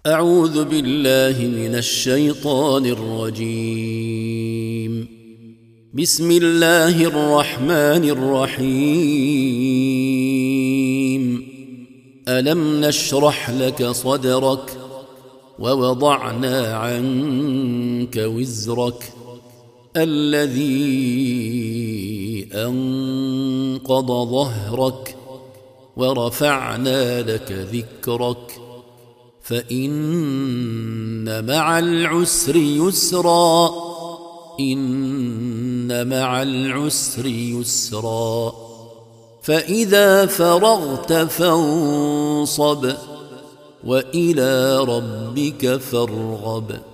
أعوذ بالله من الشيطان الرجيم. بسم الله الرحمن الرحيم. ألم نشرح لك صدرك ووضعنا عنك وزرك الذي أنقض ظهرك ورفعنا لك ذكرك فإن مع العسر يسرا إن مع العسر يسرا فإذا فرغت فانصب وإلى ربك فارغب.